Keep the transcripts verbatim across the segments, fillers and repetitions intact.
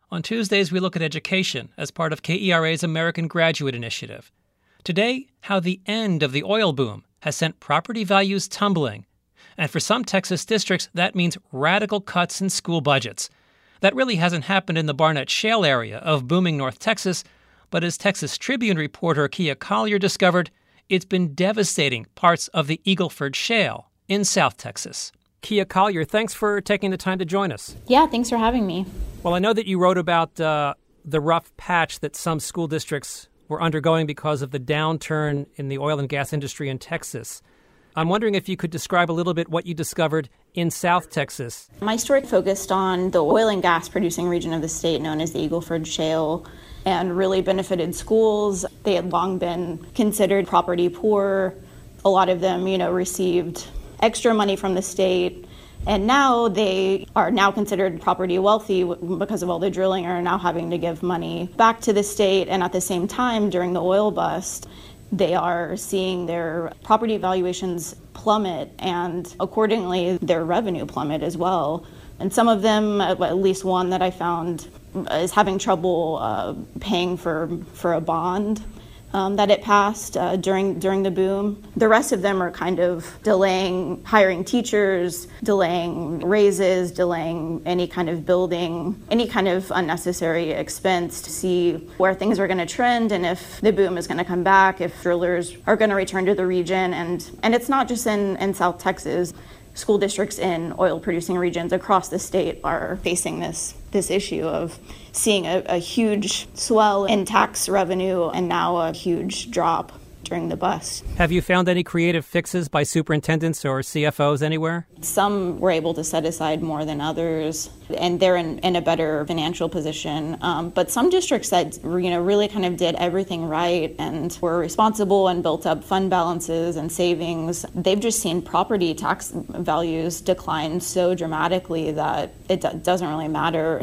On Tuesdays, we look at education as part of K E R A's American Graduate Initiative. Today, how the end of the oil boom has sent property values tumbling. And for some Texas districts, that means radical cuts in school budgets. That really hasn't happened in the Barnett Shale area of booming North Texas, but as Texas Tribune reporter Kia Collier discovered, it's been devastating parts of the Eagleford Shale in South Texas. Kia Collier, thanks for taking the time to join us. Yeah, thanks for having me. Well, I know that you wrote about uh, the rough patch that some school districts were undergoing because of the downturn in the oil and gas industry in Texas. I'm wondering if you could describe a little bit what you discovered in South Texas. My story focused on the oil and gas producing region of the state known as the Eagleford Shale and really benefited schools. They had long been considered property poor. A lot of them, you know, received extra money from the state. And now they are now considered property wealthy because of all the drilling, are now having to give money back to the state. And at the same time, during the oil bust, they are seeing their property valuations plummet and accordingly their revenue plummet as well. And some of them, at least one that I found, is having trouble uh, paying for, for a bond um, that it passed uh, during during the boom. The rest of them are kind of delaying hiring teachers, delaying raises, delaying any kind of building, any kind of unnecessary expense to see where things are going to trend and if the boom is going to come back, if drillers are going to return to the region. And, and it's not just in, in South Texas. School districts in oil-producing regions across the state are facing this this issue of seeing a, a huge swell in tax revenue and now a huge drop during the bust. Have you found any creative fixes by superintendents or C F Os anywhere? Some were able to set aside more than others, and they're in, in a better financial position. Um, but some districts that you know really kind of did everything right and were responsible and built up fund balances and savings, they've just seen property tax values decline so dramatically that it do- doesn't really matter.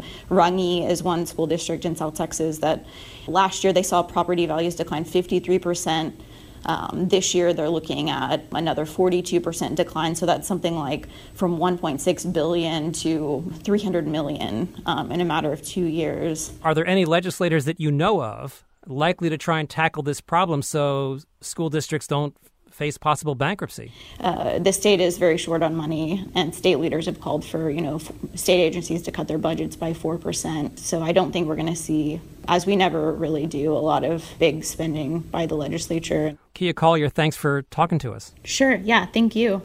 Runge is one school district in South Texas that last year they saw property values decline fifty-three percent. Um, this year they're looking at another forty-two percent decline. So that's something like from one point six billion dollars to three hundred million dollars um, in a matter of two years. Are there any legislators that you know of likely to try and tackle this problem so school districts don't face possible bankruptcy? Uh, the state is very short on money, and state leaders have called for, you know, state agencies to cut their budgets by four percent. So I don't think we're going to see, as we never really do, a lot of big spending by the legislature. Kia Collier, thanks for talking to us. Sure. Yeah. Thank you.